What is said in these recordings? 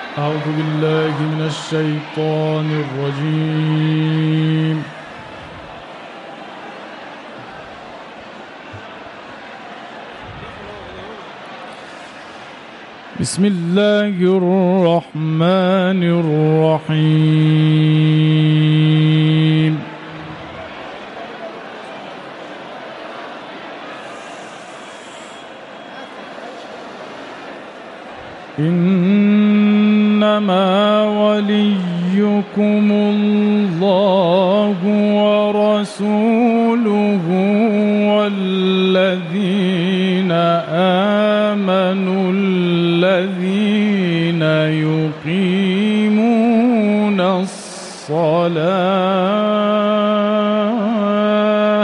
أعوذ بالله من الشيطان الرجيم. بسم الله الرحمن الرحيم. إنما وليكم الله ورسوله والذين آمنوا الذين يقيمون الصلاة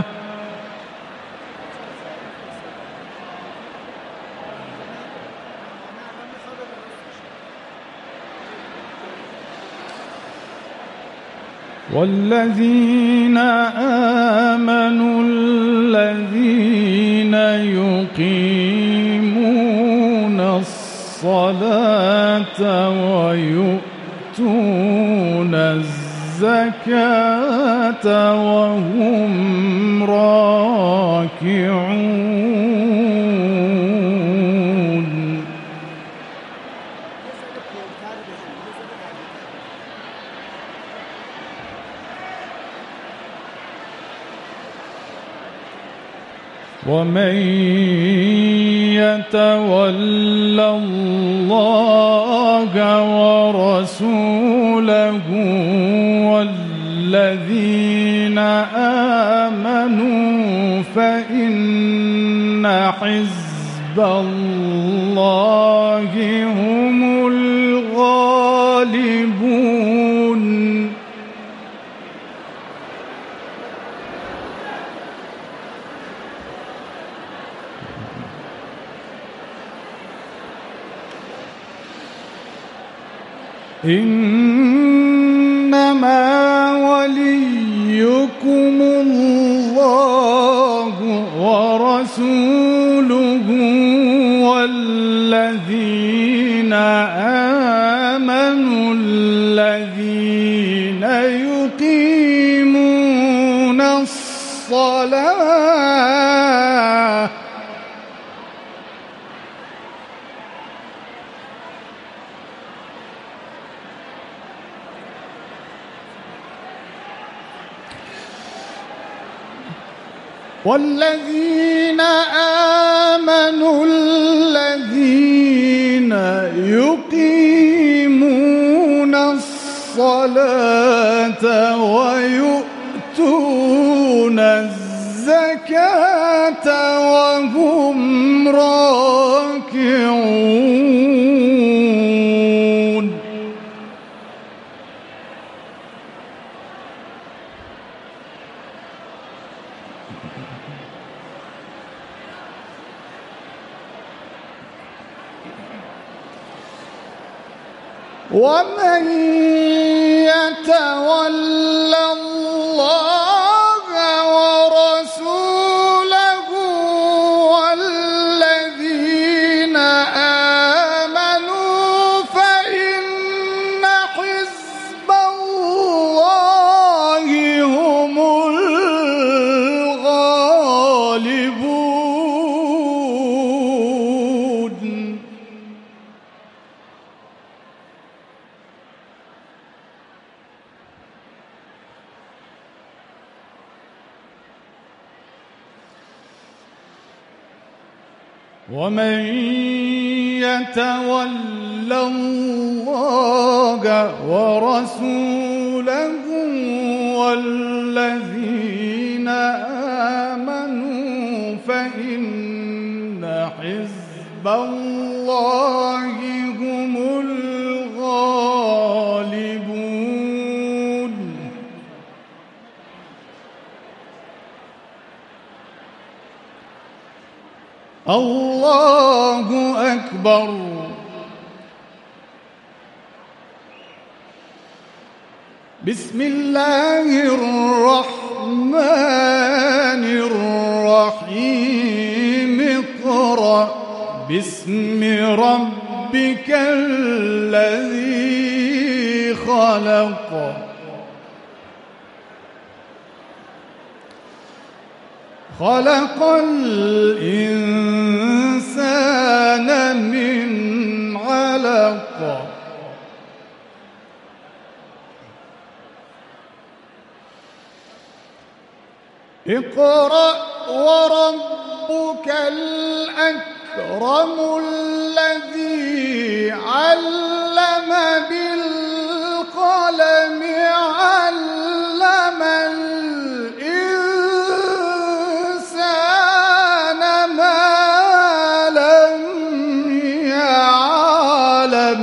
والذين آمنوا الذين يقيمون الصلاة ويؤتون الزكاة وهم راكعون. ومن يتول الله ورسوله والذين آمنوا فإن حزب الله هم الغالبون. إنما وليكم الله ورسوله والذين آمنوا الذين يقيمون الصلاة والذين آمنوا الذين يقيمون الصلاة ويؤتون الزكاة وهم راكعون. ومن يتول الله ورسوله والذين آمنوا فإن حزب الله هم الغالبون. ومن يتول الله ورسوله والذين آمنوا فإن حزب الله هم الغالبون. الله أكبر. بسم الله الرحمن الرحيم. اقرأ باسم ربك ربك الذي خلق الإنسان من علق اقرأ وربك الأكرم الذي علم بالقلم علم الإنسان ما لم يعلم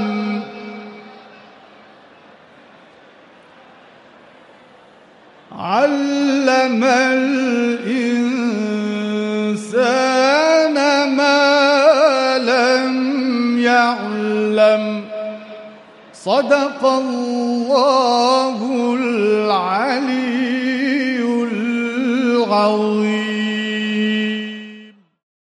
علم الإنسان ما لم يعلم صدق الله العلي العظيم.